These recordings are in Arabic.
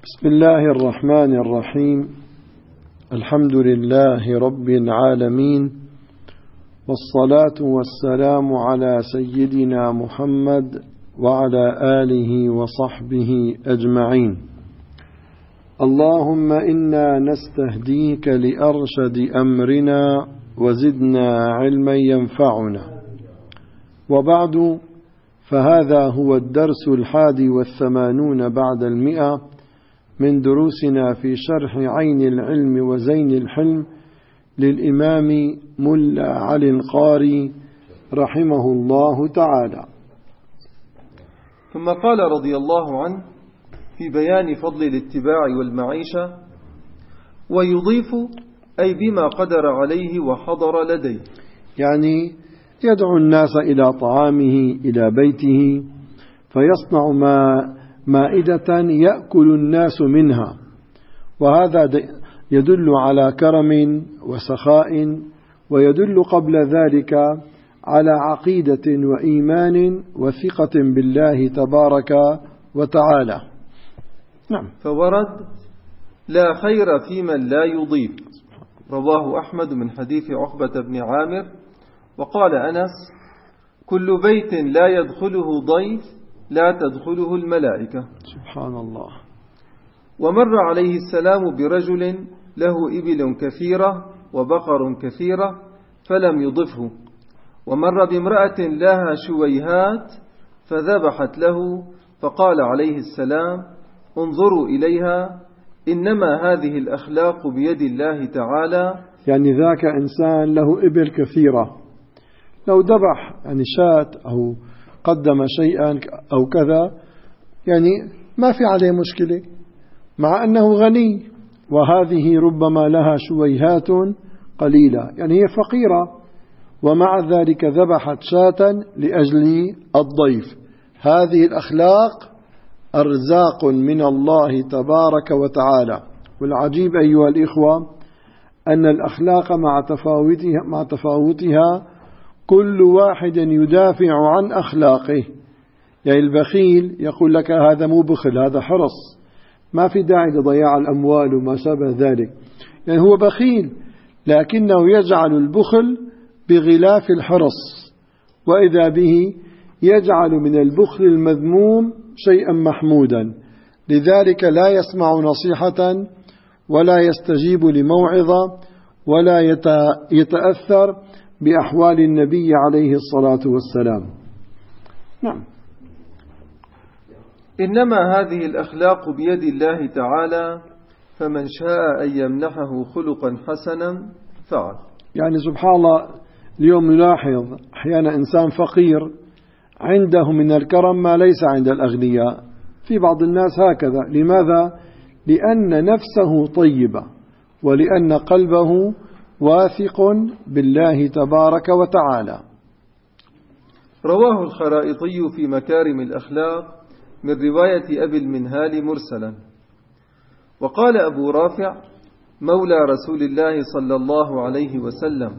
بسم الله الرحمن الرحيم. الحمد لله رب العالمين، والصلاة والسلام على سيدنا محمد وعلى آله وصحبه أجمعين. اللهم إنا نستهديك لأرشد أمرنا وزدنا علما ينفعنا. وبعد، فهذا هو الدرس 81 بعد 100 من دروسنا في شرح عين العلم وزين الحلم للإمام ملا علي القاري رحمه الله تعالى. ثم قال رضي الله عنه في بيان فضل الاتباع والمعيشة: ويضيف أي بما قدر عليه وحضر لديه، يعني يدعو الناس إلى طعامه إلى بيته، فيصنع مائدة يأكل الناس منها، وهذا يدل على كرم وسخاء، ويدل قبل ذلك على عقيدة وإيمان وثقة بالله تبارك وتعالى. نعم. فورد: لا خير في من لا يضيف. رواه أحمد من حديث عقبة بن عامر. وقال أنس: كل بيت لا يدخله ضيف لا تدخله الملائكة. سبحان الله. ومر عليه السلام برجل له إبل كثيرة وبقر كثيرة فلم يضفه، ومر بامرأة لها شويهات فذبحت له، فقال عليه السلام: انظروا إليها، إنما هذه الأخلاق بيد الله تعالى. يعني ذاك إنسان له إبل كثيرة، لو ذبح يعني شاة أو قدم شيئا أو كذا يعني ما في عليه مشكلة، مع أنه غني، وهذه ربما لها شويهات قليلة، يعني هي فقيرة، ومع ذلك ذبحت شاة لأجل الضيف. هذه الأخلاق أرزاق من الله تبارك وتعالى. والعجيب أيها الإخوة أن الأخلاق مع تفاوتها كل واحد يدافع عن أخلاقه. يعني البخيل يقول لك هذا مو بخل، هذا حرص، ما في داعي لضياع الأموال وما شابه ذلك. يعني هو بخيل لكنه يجعل البخل بغلاف الحرص، وإذا به يجعل من البخل المذموم شيئا محمودا، لذلك لا يسمع نصيحة ولا يستجيب لموعظة ولا يتأثر بأحوال النبي عليه الصلاة والسلام. نعم. إنما هذه الأخلاق بيد الله تعالى، فمن شاء أن يمنحه خلقا حسنا فعل. يعني سبحان الله، اليوم نلاحظ أحيانا إنسان فقير عنده من الكرم ما ليس عند الأغنياء، في بعض الناس هكذا. لماذا؟ لأن نفسه طيبة، ولأن قلبه واثق بالله تبارك وتعالى. رواه الخرائطي في مكارم الأخلاق من رواية أبي المنهال مرسلا. وقال أبو رافع مولى رسول الله صلى الله عليه وسلم: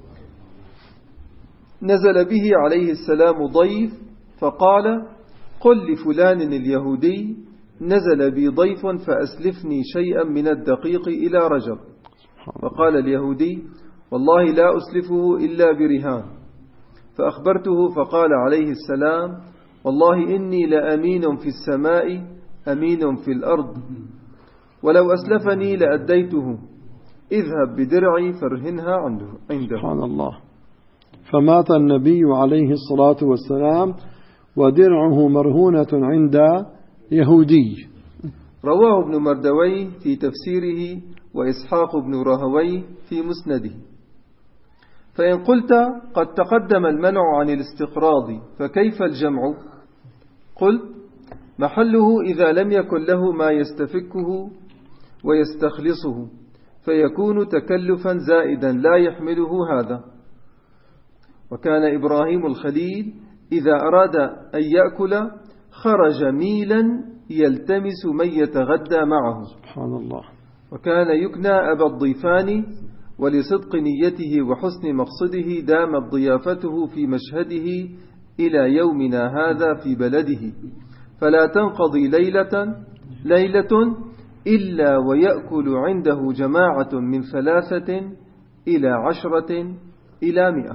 نزل به عليه السلام ضيف فقال: قل لفلان اليهودي نزل بي ضيف فأسلفني شيئا من الدقيق إلى رجب. فقال اليهودي: والله لا أسلفه إلا برهان. فأخبرته فقال عليه السلام: والله إني لأمين في السماء أمين في الأرض، ولو أسلفني لأديته، اذهب بدرعي فرهنها عنده. سبحان الله. فمات النبي عليه الصلاة والسلام ودرعه مرهونة عند يهودي. رواه ابن مردويه في تفسيره وإسحاق بن راهويه في مسنده. فإن قلت قد تقدم المنع عن الاستقراض، فكيف الجمع؟ قلت: محله إذا لم يكن له ما يستفكه ويستخلصه، فيكون تكلفا زائدا لا يحمله هذا. وكان إبراهيم الخليل إذا أراد أن يأكل خرج ميلا يلتمس من يتغدى معه. سبحان الله. وكان يكنى أبا الضيفان، ولصدق نيته وحسن مقصده دامت ضيافته في مشهده إلى يومنا هذا في بلده، فلا تنقضي ليلة إلا ويأكل عنده جماعة من 3 إلى 10 إلى 100.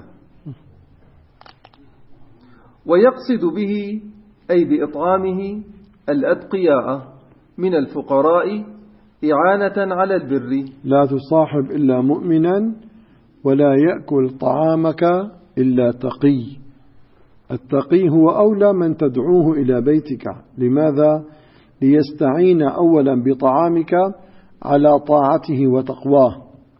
ويقصد به أي بإطعامه الأتقياء من الفقراء إعانة على البر. لا تصاحب إلا مؤمنا ولا يأكل طعامك إلا تقي. التقي هو أولى من تدعوه إلى بيتك. لماذا؟ ليستعين أولا بطعامك على طاعته وتقواه،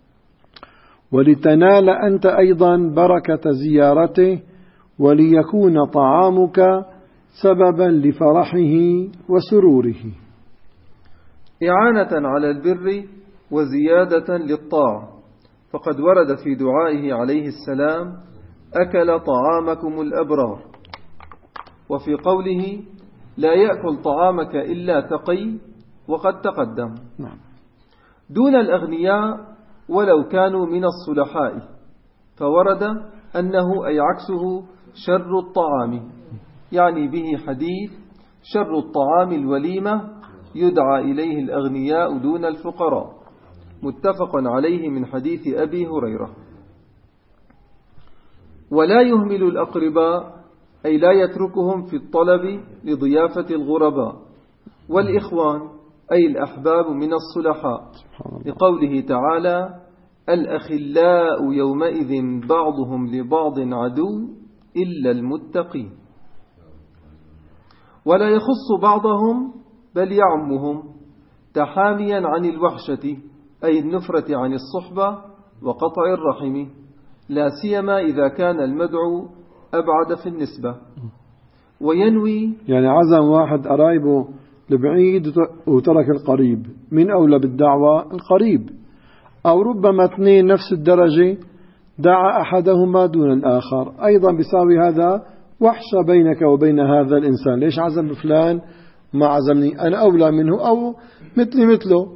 ولتنال أنت أيضا بركة زيارته، وليكون طعامك سببا لفرحه وسروره. إعانة على البر وزيادة للطاعة، فقد ورد في دعائه عليه السلام: أكل طعامكم الأبرار. وفي قوله: لا يأكل طعامك إلا تقي، وقد تقدم. دون الأغنياء ولو كانوا من الصلحاء، فورد أنه أي عكسه شر الطعام، يعني به حديث: شر الطعام الوليمة يدعى إليه الأغنياء دون الفقراء، متفق عليه من حديث أبي هريرة. ولا يهمل الأقرباء، أي لا يتركهم في الطلب لضيافة الغرباء. والإخوان أي الأحباب من الصلحاء، لقوله تعالى: الأخلاء يومئذ بعضهم لبعض عدو إلا المتقين. ولا يخص بعضهم بل يعمهم، تحاميا عن الوحشة أي النفرة عن الصحبة وقطع الرحم، لا سيما إذا كان المدعو أبعد في النسبة. وينوي يعني عزم واحد قرايبه لبعيد وترك القريب، من أولى بالدعوة القريب، أو ربما 2 نفس الدرجة دعا أحدهما دون الآخر، أيضا بيساوي هذا وحشة بينك وبين هذا الإنسان. ليش عزم فلان ما عزمني؟ أنا أولى منه أو مثلي مثله.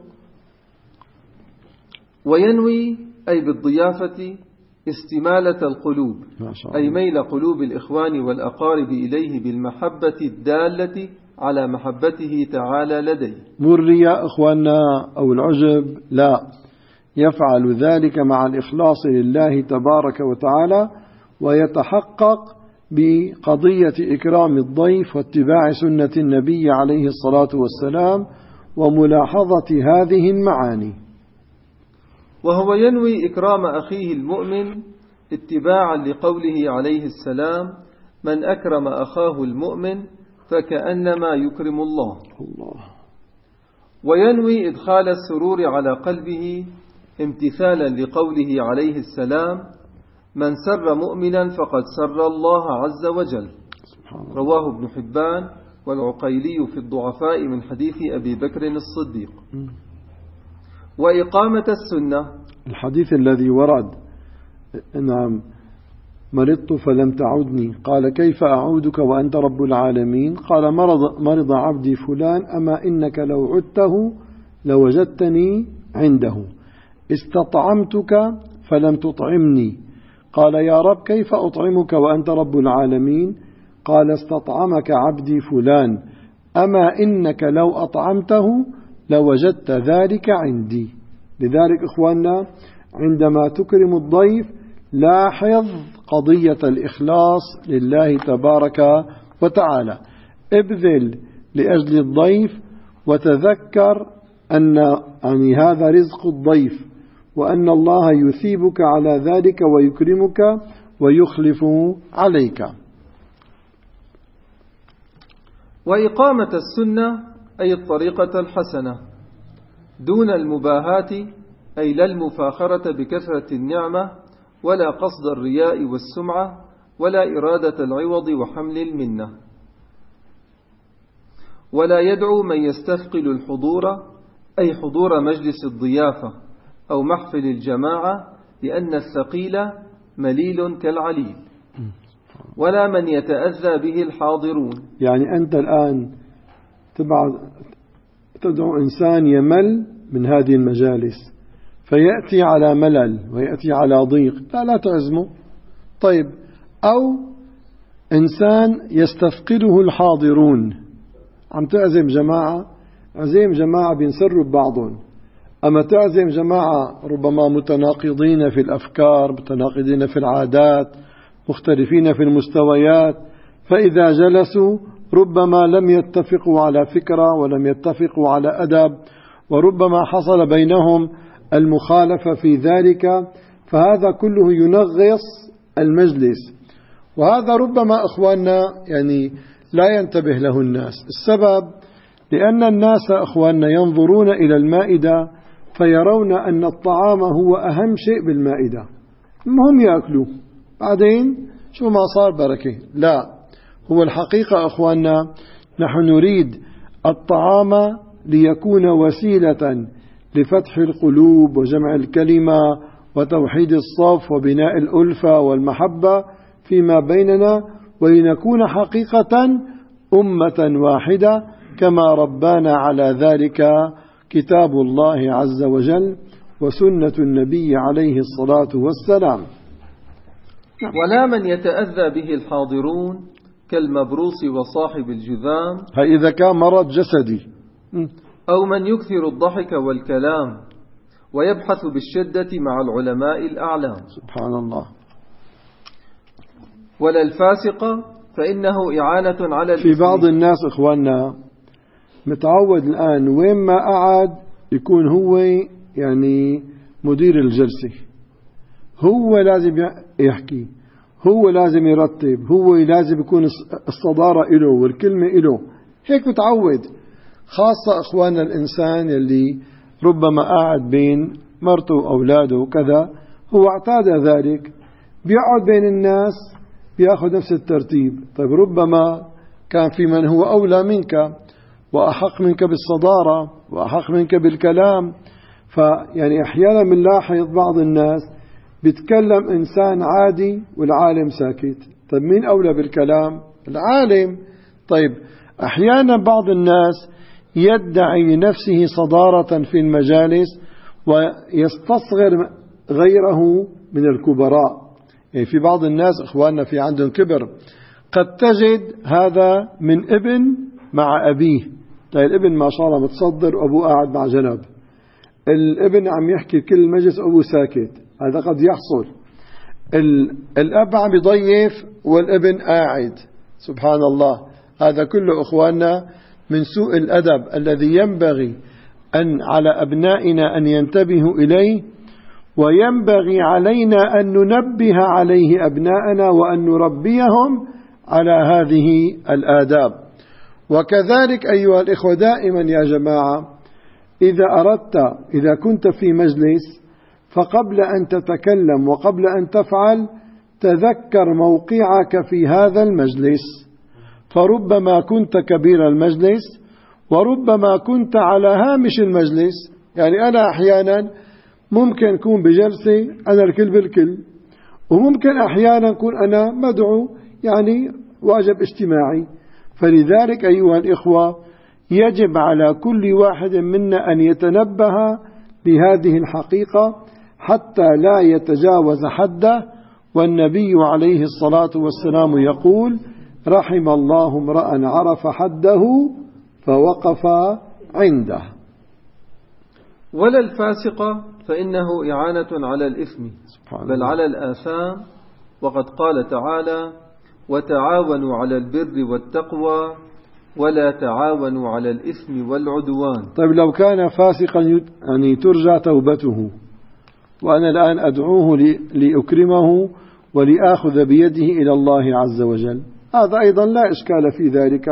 وينوي أي بالضيافة استمالة القلوب، أي ميل قلوب الإخوان والأقارب إليه بالمحبة الدالة على محبته تعالى لديه. مو الرياء إخواننا أو العجب، لا، يفعل ذلك مع الإخلاص لله تبارك وتعالى، ويتحقق بقضية إكرام الضيف واتباع سنة النبي عليه الصلاة والسلام وملاحظة هذه المعاني. وهو ينوي إكرام أخيه المؤمن اتباعا لقوله عليه السلام: من أكرم أخاه المؤمن فكأنما يكرم الله. وينوي إدخال السرور على قلبه امتثالا لقوله عليه السلام: من سر مؤمنا فقد سر الله عز وجل. رواه ابن حبان والعقيلي في الضعفاء من حديث أبي بكر الصديق. وإقامة السنة، الحديث الذي ورد: نعم مرضت فلم تعودني، قال كيف أعودك وأنت رب العالمين؟ قال مرض عبدي فلان، أما إنك لو عدته لوجدتني عنده. استطعمتك فلم تطعمني، قال يا رب كيف أطعمك وأنت رب العالمين؟ قال استطعمك عبدي فلان، أما إنك لو أطعمته لوجدت ذلك عندي. لذلك إخواننا عندما تكرم الضيف لاحظ قضية الإخلاص لله تبارك وتعالى، ابذل لأجل الضيف، وتذكر أن هذا رزق الضيف، وأن الله يثيبك على ذلك ويكرمك ويخلف عليك. وإقامة السنة أي الطريقة الحسنة دون المباهاة، أي لا المفاخرة بكثرة النعمة، ولا قصد الرياء والسمعة، ولا إرادة العوض وحمل المنة. ولا يدعو من يستثقل الحضور، أي حضور مجلس الضيافة أو محفل الجماعة، لأن الثقيل مليل كالعليل. ولا من يتأذى به الحاضرون، يعني أنت الآن تدعو إنسان يمل من هذه المجالس، فيأتي على ملل ويأتي على ضيق، لا تعزمه. طيب، أو إنسان يستثقله الحاضرون، عم تعزم جماعة عزيم جماعة بينسروا ببعضهم، أما تعزم جماعة ربما متناقضين في الأفكار، متناقضين في العادات، مختلفين في المستويات، فإذا جلسوا ربما لم يتفقوا على فكرة ولم يتفقوا على أدب، وربما حصل بينهم المخالفة في ذلك، فهذا كله ينغص المجلس. وهذا ربما إخواننا يعني لا ينتبه له الناس. السبب لأن الناس إخواننا ينظرون إلى المائدة فيرون أن الطعام هو أهم شيء بالمائدة، المهم يأكلوا بعدين شو ما صار بركة. لا، هو الحقيقة إخواننا نحن نريد الطعام ليكون وسيلة لفتح القلوب وجمع الكلمة وتوحيد الصف وبناء الألفة والمحبة فيما بيننا، ولنكون حقيقة أمة واحدة كما ربانا على ذلك كتاب الله عز وجل وسنة النبي عليه الصلاة والسلام. ولا من يتأذى به الحاضرون كالمبروس وصاحب الجذام، إذا كان مرض جسدي، أو من يكثر الضحك والكلام ويبحث بالشدة مع العلماء الأعلام. سبحان الله. ولا الفاسق فإنه إعانة على في بعض الناس إخواننا متعود الآن وين ما قعد يكون هو يعني مدير الجلسة، هو لازم يحكي، هو لازم يرتب، هو لازم يكون الصدارة إله والكلمة إله، هيك متعود. خاصة إخواننا الإنسان اللي ربما قاعد بين مرته وأولاده وكذا، هو اعتاد ذلك، بيقعد بين الناس بيأخذ نفس الترتيب. طيب ربما كان في من هو أولى منك وأحق منك بالصدارة وأحق منك بالكلام، فيعني أحيانا بنلاحظ بعض الناس بيتكلم إنسان عادي والعالم ساكت. طيب مين أولى بالكلام؟ العالم. طيب أحيانا بعض الناس يدعي لنفسه صدارة في المجالس ويستصغر غيره من الكبراء. يعني في بعض الناس إخواننا في عندهم كبر، قد تجد هذا من ابن مع أبيه، طيب الابن ما شاء الله متصدر وأبوه قاعد مع جنب، الابن عم يحكي كل المجلس وأبوه ساكت، هذا قد يحصل. الأب عم يضيف والابن قاعد، سبحان الله. هذا كله إخواننا من سوء الأدب الذي ينبغي أن على أبنائنا أن ينتبهوا إليه، وينبغي علينا أن ننبه عليه أبناءنا وأن نربيهم على هذه الآداب. وكذلك أيها الإخوة دائما يا جماعة إذا كنت في مجلس فقبل أن تتكلم وقبل أن تفعل تذكر موقعك في هذا المجلس، فربما كنت كبير المجلس وربما كنت على هامش المجلس. يعني أنا أحيانا ممكن أكون بجلسة أنا الكل بالكل، وممكن أحيانا أكون أنا مدعو يعني واجب اجتماعي. فلذلك أيها الإخوة يجب على كل واحد منا أن يتنبه لهذه الحقيقة حتى لا يتجاوز حده. والنبي عليه الصلاة والسلام يقول: رحم الله امرأ عرف حده فوقف عنده. ولا الفاسق فإنه إعانة على الإثم بل على الآثام، وقد قال تعالى: وتعاونوا على البر والتقوى ولا تعاونوا على الإثم والعدوان. طيب لو كان فاسقا يعني ترجى توبته، وأنا الآن أدعوه لأكرمه ولآخذ بيده إلى الله عز وجل، هذا أيضا لا إشكال في ذلك.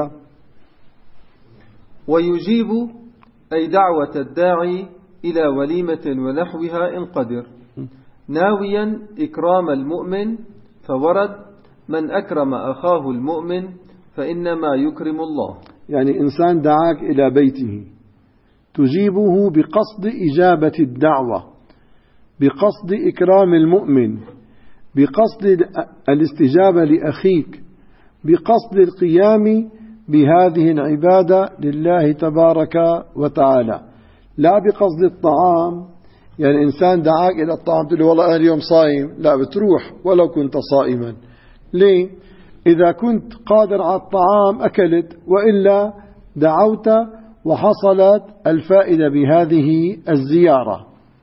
ويجيب أي دعوة الداعي إلى وليمة ونحوها إن قدر، ناويا إكرام المؤمن، فورد: من أكرم أخاه المؤمن فإنما يكرم الله. يعني إنسان دعاك إلى بيته تجيبه بقصد إجابة الدعوة، بقصد إكرام المؤمن، بقصد الاستجابة لأخيك، بقصد القيام بهذه العبادة لله تبارك وتعالى، لا بقصد الطعام. يعني إنسان دعاك إلى الطعام تقول له والله أنا اليوم صائم، لا بتروح ولو كنت صائما. ليه؟ إذا كنت قادر على الطعام أكلت، وإلا دعوت وحصلت الفائدة بهذه الزيارة.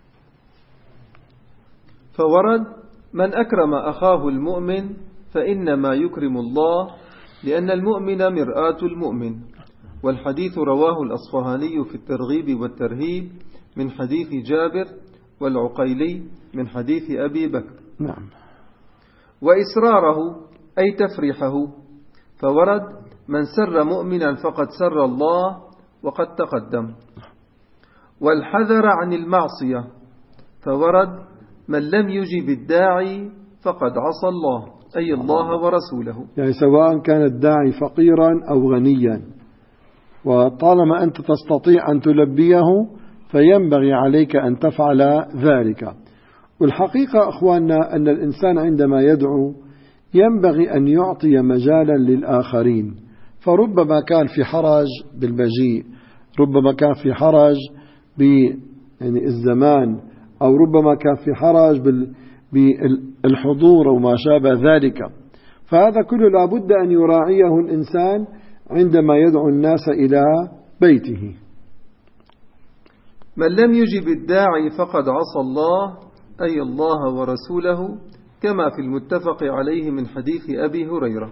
فورد: من أكرم أخاه المؤمن فإنما يكرم الله، لأن المؤمن مرآة المؤمن. والحديث رواه الأصفهاني في الترغيب والترهيب من حديث جابر، والعقيلي من حديث أبي بكر. نعم. وإسراره أي تفريحه، فورد: من سر مؤمنا فقد سر الله، وقد تقدم. والحذر عن المعصية، فورد: من لم يجب الداعي فقد عصى الله، أي الله ورسوله. يعني سواء كان الداعي فقيرا أو غنيا، وطالما أنت تستطيع أن تلبيه فينبغي عليك أن تفعل ذلك. والحقيقة أخواننا أن الإنسان عندما يدعو ينبغي أن يعطي مجالا للآخرين، فربما كان في حرج بالمجيء، ربما كان في حرج بالزمان، أو ربما كان في حرج بالحضور وما شابه ذلك. فهذا كله لابد أن يراعيه الإنسان عندما يدعو الناس إلى بيته. من لم يجب الداعي فقد عصى الله، أي الله ورسوله، كما في المتفق عليه من حديث أبي هريرة.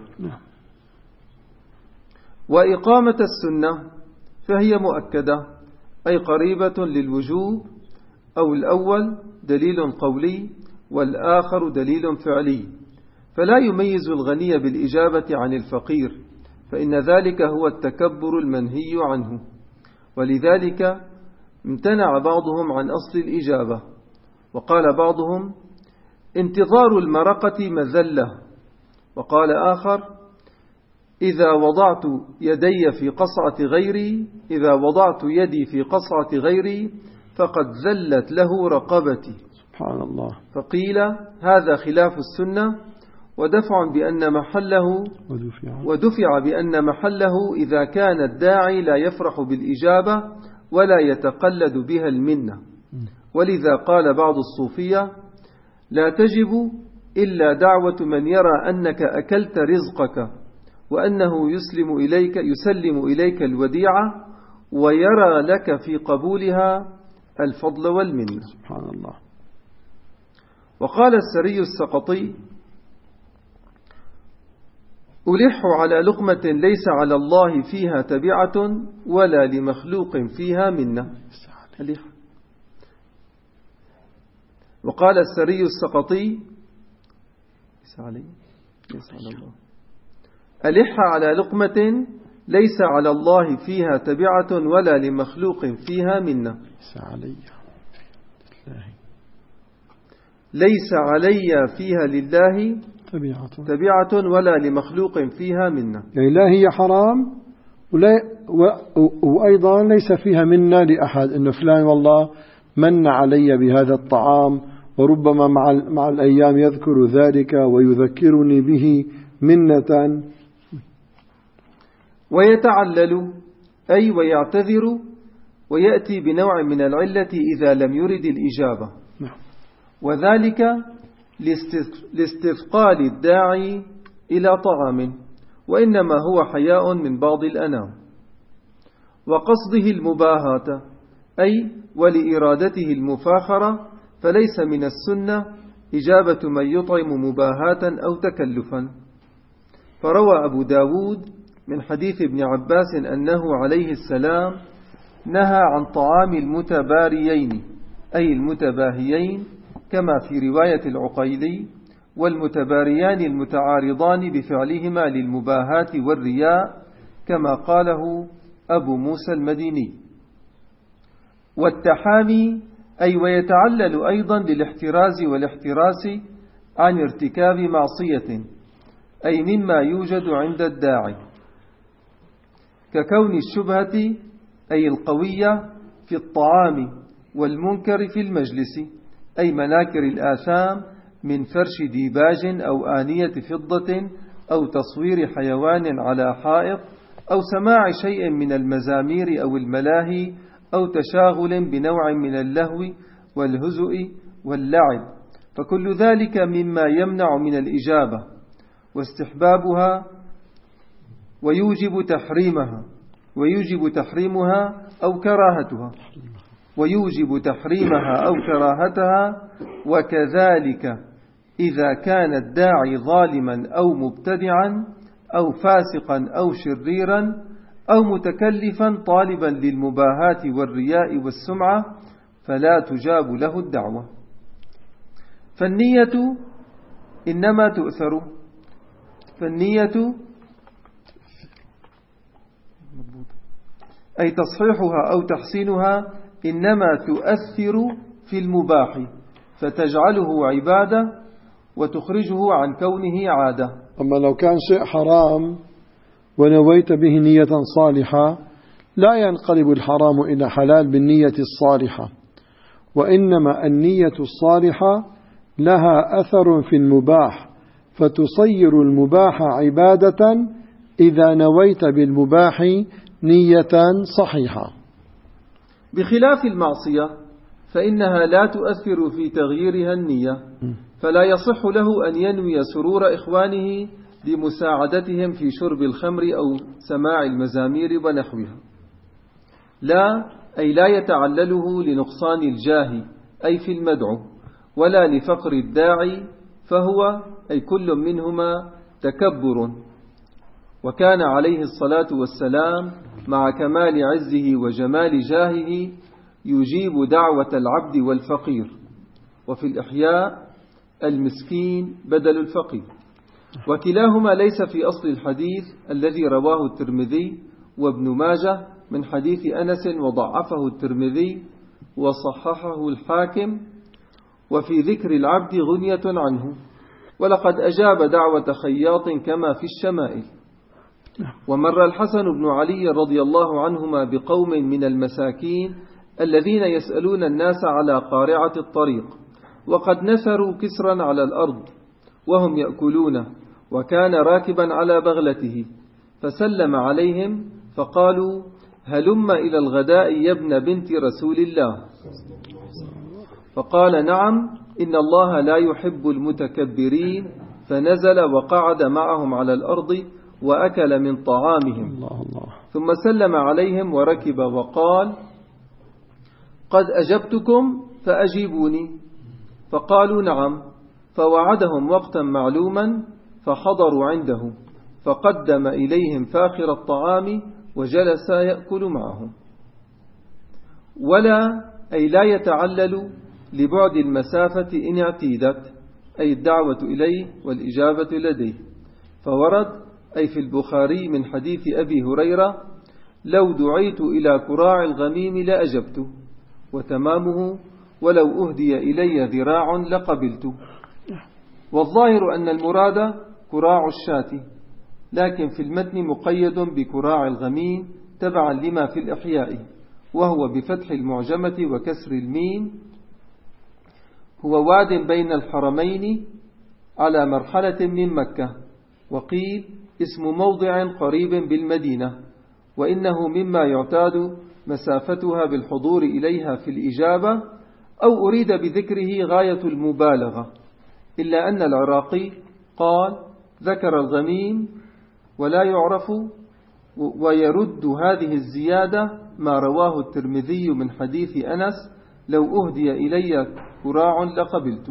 وإقامة السنة فهي مؤكدة، أي قريبة للوجوب، أو الأول دليل قولي والآخر دليل فعلي، فلا يميز الغني بالإجابة عن الفقير، فإن ذلك هو التكبر المنهي عنه. ولذلك امتنع بعضهم عن أصل الإجابة، وقال بعضهم: انتظار المرقة مذلة. وقال آخر: إذا وضعت يدي في قصعة غيري فقد ذلت له رقبتي. سبحان الله. فقيل: هذا خلاف السنة، ودفع بأن محله إذا كان الداعي لا يفرح بالإجابة ولا يتقلد بها المنة. ولذا قال بعض الصوفية: لا تجب إلا دعوة من يرى أنك أكلت رزقك، وأنه يسلم إليك الوديعة، ويرى لك في قبولها الفضل والمنة. سبحان الله. وقال السري السقطي: ألح على لقمة ليس على الله فيها تبعة ولا لمخلوق فيها منة. وقال السري السقطي: ألح على لقمة ليس على الله فيها تبعة ولا لمخلوق فيها منة. ليس علي فيها لله تبعة ولا لمخلوق فيها منة، يعني لا هي حرام وأيضا ليس فيها منة لأحد، إنه فلان والله من علي بهذا الطعام، وربما مع الأيام يذكر ذلك ويذكرني به منة. ويتعلل أي ويعتذر، ويأتي بنوع من العلة إذا لم يرد الإجابة، وذلك لاستثقال الداعي إلى طعام، وإنما هو حياء من بعض الأنام. وقصده المباهاة أي ولإرادته المفاخرة، فليس من السنة إجابة من يطعم مباهاة أو تكلفا. فروى أبو داود من حديث ابن عباس أنه عليه السلام نهى عن طعام المتباريين أي المتباهيين، كما في رواية العقيلي: والمتباريان المتعارضان بفعلهما للمباهاة والرياء، كما قاله أبو موسى المديني. والتحامي أي ويتعلل أيضا للاحتراز والاحتراس عن ارتكاب معصية، أي مما يوجد عند الداعي، ككون الشبهة أي القوية في الطعام والمنكر في المجلس، أي مناكر الآثام من فرش ديباج أو آنية فضة أو تصوير حيوان على حائط أو سماع شيء من المزامير أو الملاهي أو تشاغل بنوع من اللهو والهزء واللعب، فكل ذلك مما يمنع من الإجابة واستحبابها ويوجب تحريمها. ويوجب تحريمها أو كراهتها وكذلك إذا كان الداعي ظالما أو مبتدعا أو فاسقا أو شريرا أو متكلفا طالبا للمباهاة والرياء والسمعة فلا تجاب له الدعوة. فالنية إنما تؤثر، أي تصحيحها أو تحسينها إنما تؤثر في المباح فتجعله عبادة وتخرجه عن كونه عادة. أما لو كان شيء حرام ونويت به نية صالحة لا ينقلب الحرام إلى حلال بالنية الصالحة، وإنما النية الصالحة لها أثر في المباح فتصير المباح عبادة إذا نويت بالمباح نية صحيحة، بخلاف المعصية فإنها لا تؤثر في تغييرها النية، فلا يصح له أن ينوي سرور إخوانه لمساعدتهم في شرب الخمر أو سماع المزامير ونحوها، أي لا يتعلله لنقصان الجاه أي في المدعو ولا لفقر الداعي، فهو أي كل منهما تكبر. وكان عليه الصلاة والسلام مع كمال عزه وجمال جاهه يجيب دعوة العبد والفقير، وفي الإحياء المسكين بدل الفقير، وكلاهما ليس في أصل الحديث الذي رواه الترمذي وابن ماجه من حديث أنس وضعفه الترمذي وصححه الحاكم، وفي ذكر العبد غنية عنه، ولقد أجاب دعوة خياط كما في الشمائل. ومر الحسن بن علي رضي الله عنهما بقوم من المساكين الذين يسألون الناس على قارعة الطريق، وقد نثروا كسرا على الأرض وهم يأكلون، وكان راكبا على بغلته، فسلم عليهم فقالوا: هلم إلى الغداء يا ابن بنت رسول الله. فقال: نعم، إن الله لا يحب المتكبرين، فنزل وقعد معهم على الأرض وأكل من طعامهم، ثم سلم عليهم وركب وقال: قد أجبتكم فأجيبوني. فقالوا: نعم. فوعدهم وقتا معلوما فحضروا عنده، فقدم إليهم فاخر الطعام وجلس يأكل معهم. أي لا يتعلل لبعد المسافة إن اعتيدت، أي الدعوة إليه والإجابة لديه، فورد أي في البخاري من حديث أبي هريرة: لو دعيت إلى كراع الغميم لأجبت، وتمامه: ولو أهدي إلي ذراع لقبلت. والظاهر أن المراد كراع الشاة، لكن في المتن مقيد بكراع الغميم تبعا لما في الإحياء، وهو بفتح المعجمة وكسر الميم. هو واد بين الحرمين على مرحلة من مكة، وقيل اسم موضع قريب بالمدينة، وإنه مما يعتاد مسافتها بالحضور إليها في الإجابة، أو أريد بذكره غاية المبالغة، إلا أن العراقي قال: ذكر الغميم ولا يعرف، ويرد هذه الزيادة ما رواه الترمذي من حديث أنس: لو أهدي إلي كراع لقبلت.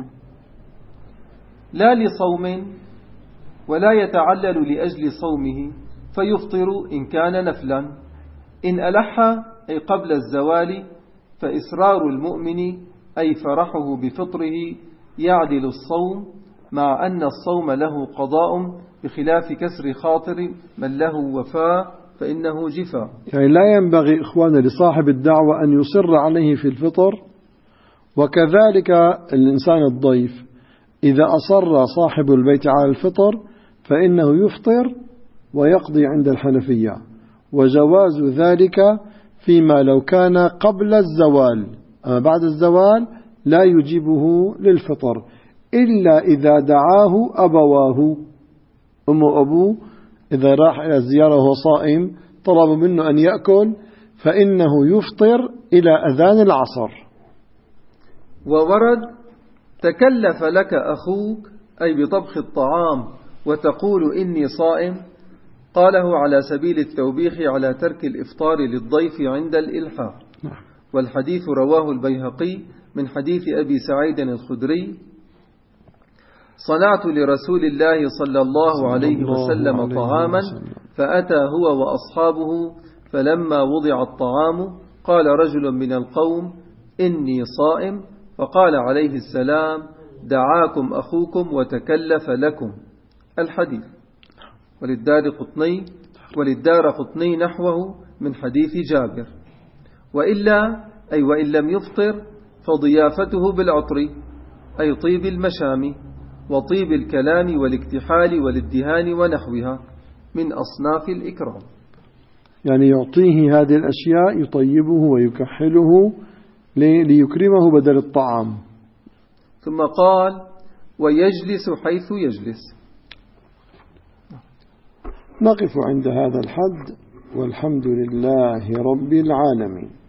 لا لصوم، ولا يتعلل لأجل صومه فيفطر إن كان نفلا. إن ألح أي قبل الزوال فإصرار المؤمن أي فرحه بفطره يعدل الصوم، مع أن الصوم له قضاء بخلاف كسر خاطر من له وفاء فإنه جفاء. يعني لا ينبغي إخوانا لصاحب الدعوة أن يصر عليه في الفطر، وكذلك الإنسان الضيف إذا أصر صاحب البيت على الفطر فإنه يفطر ويقضي عند الحنفية، وجواز ذلك فيما لو كان قبل الزوال، أما بعد الزوال لا يجيبه للفطر إلا إذا دعاه أبواه. أبوه إذا راح إلى الزيارة وهو صائم طلب منه أن يأكل فإنه يفطر إلى أذان العصر. وورد: تكلف لك أخوك، أي بطبخ الطعام وتقول إني صائم، قاله على سبيل التوبيخ على ترك الإفطار للضيف عند الإلحاق. والحديث رواه البيهقي من حديث أبي سعيد الخدري: صنعت لرسول الله صلى الله عليه وسلم طعاما فأتى هو وأصحابه، فلما وضع الطعام قال رجل من القوم: إني صائم، فقال عليه السلام: دعاكم أخوكم وتكلف لكم. الحديث. وللدار قطني نحوه من حديث جابر. وإلا أي وإن لم يفطر فضيافته بالعطر، أي طيب المشام وطيب الكلام والاكتحال والادهان ونحوها من أصناف الإكرام. يعني يعطيه هذه الأشياء يطيبه ويكحله ليكرمه بدل الطعام. ثم قال: ويجلس حيث يجلس. نقف عند هذا الحد، والحمد لله رب العالمين.